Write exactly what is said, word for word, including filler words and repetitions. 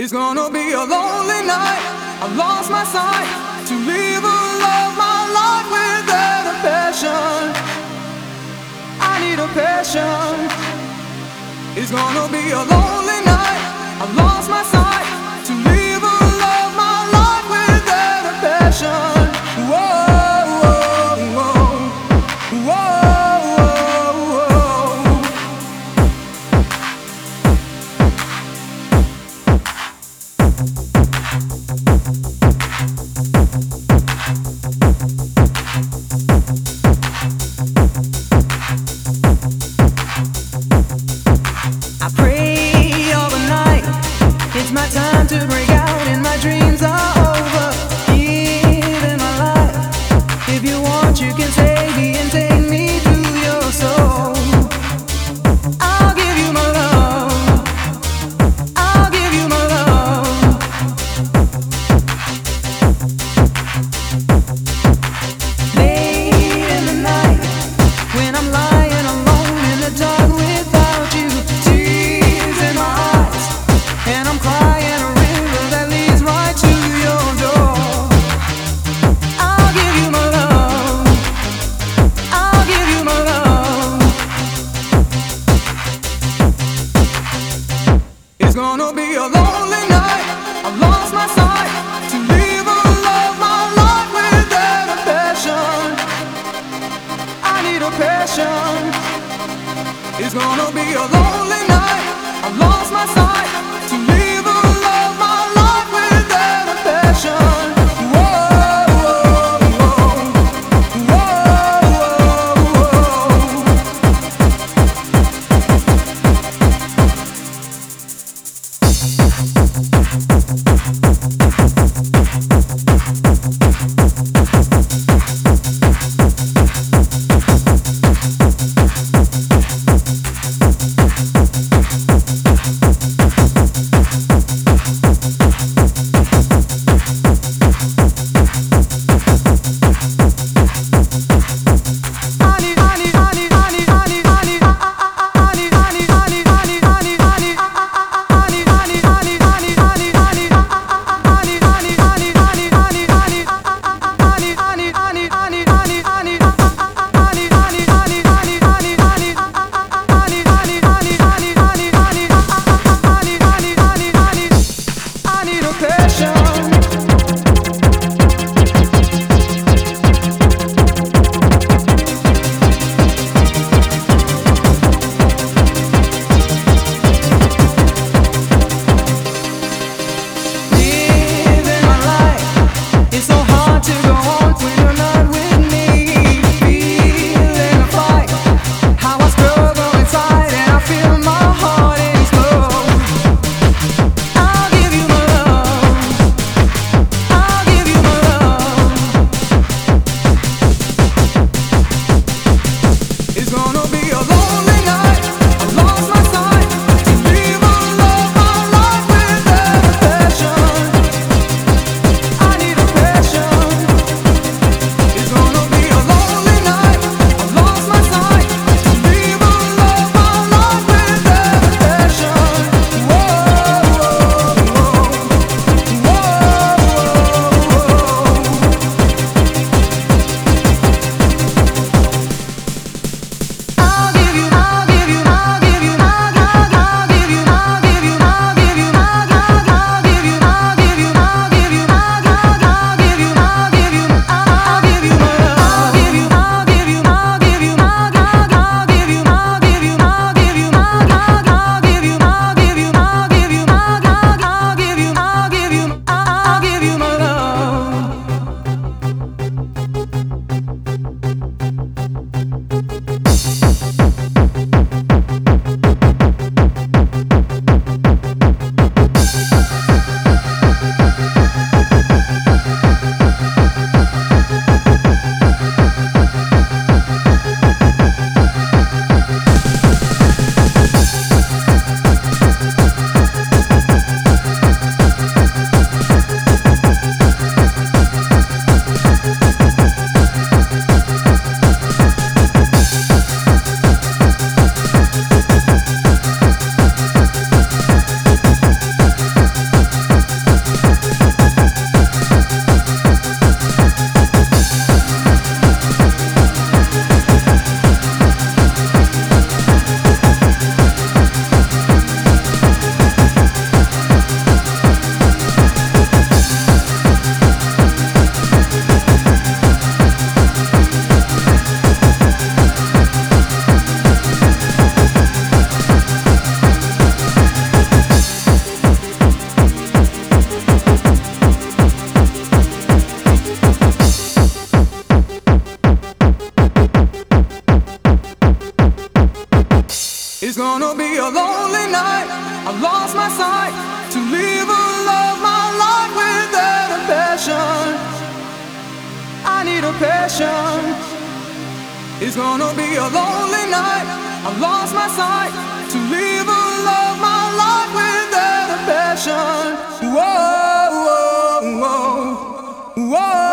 It's gonna be a lonely night. I lost my sight to live a love my life without a passion. I need a passion. It's gonna be a lonely night. I lost my sight to live a love my life without a passion. Whoa, whoa, whoa, whoa. I pray all the night. It's my time to break out and my dreams are over. Give my life. If you want, you can take me and take me to your soul. I'll give you my love. I'll give you my love. Late in the night, when I'm lying alone in the dark without you, tears in my eyes, and I'm crying a river that leads right to your door. I'll give you my love. I'll give you my love. It's gonna be a lonely night. I lost my sight to live a love my life without a passion. I need a passion. It's gonna be a lonely night. I lost my sight to live a love my life without a passion. Whoa, whoa, whoa, whoa, whoa. passion. It's gonna be a lonely night. I lost my sight to live or love my life without a passion. Whoa, whoa, whoa, whoa.